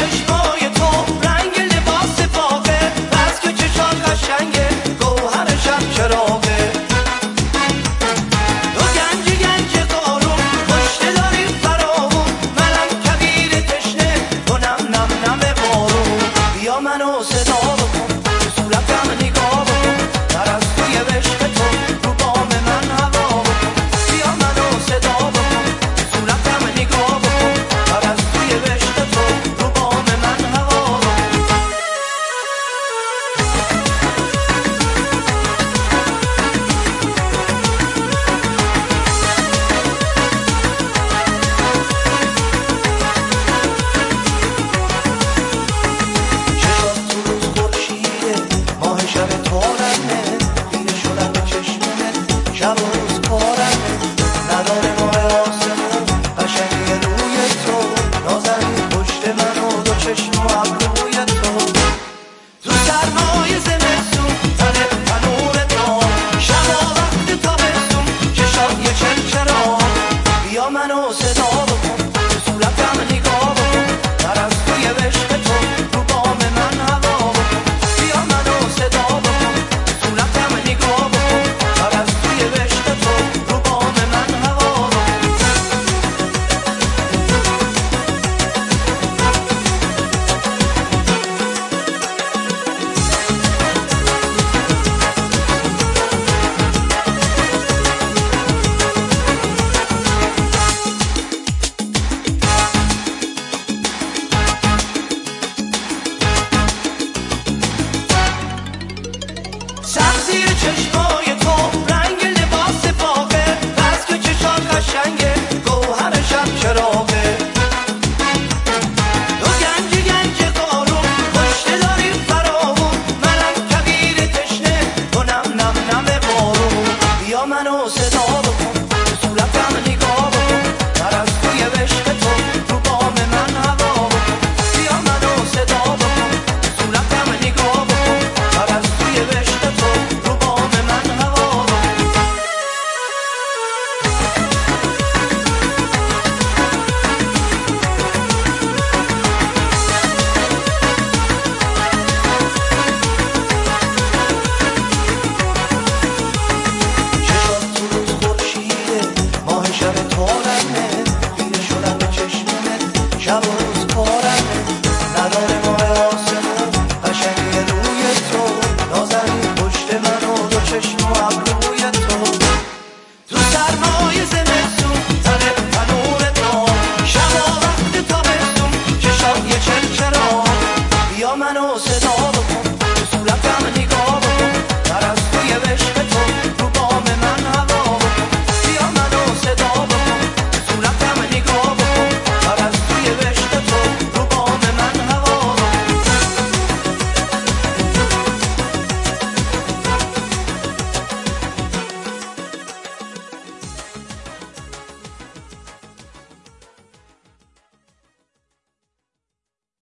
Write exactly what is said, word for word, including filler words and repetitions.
چشمای تو رنگ لباس باغه، بس که چشات قشنگه گوهر شب چراغه. تو گنج گنج قارون پشته داری فراوون، منم کویر تشنه تو نم نم نم بارون. بیا منو صدا بکن تو صورتم نگاه بکن، پرستوی عشق تو رو بام من هوا بکن. بیا منو صدا بکن تو صورتم نگاه بکن، پرستوی عشق تو رو بام من هوا بکن. چشات تو روز خورشیده، ماه شب تارمه، خیره شدن به چشمت شب و روز کارمه. نداره ماه آسمون قشنگی روی تو، نازنین پشت من و دو چشم و ابروی تو. تو سرمای زمستون تنت تنور دار، شبا وقت تابستون چشات یه چرچرا. بیا منو صدا بکن تو صورتم نگاه بکن، پرستوی عشق تو رو بام من هوا بکن. بیا منو صدا بکن تو صورتم نگاه بکن، پرستوی عشق تو رو بام من هوا بکن. سبزی چشمای تو رنگ لباس باغه، بس که چشات قشنگه گوهر شب چراغه. تو گنج گنج قارون پشته داری فراوون، منم کویر تشنه تو نم نم نم بارون. بیا منو صدا بکن تو صورتم نگاه بکن، پرستوی عشق تو رو بام من هوا بکن. بیا منو صدا بکن تو صورتم نگاه بکن، پرستوی عشق تو رو بام من هوا بکن. چشات تو روز خورشیده، ماه شب تارمه، خیره شدن به چشمت شب و روز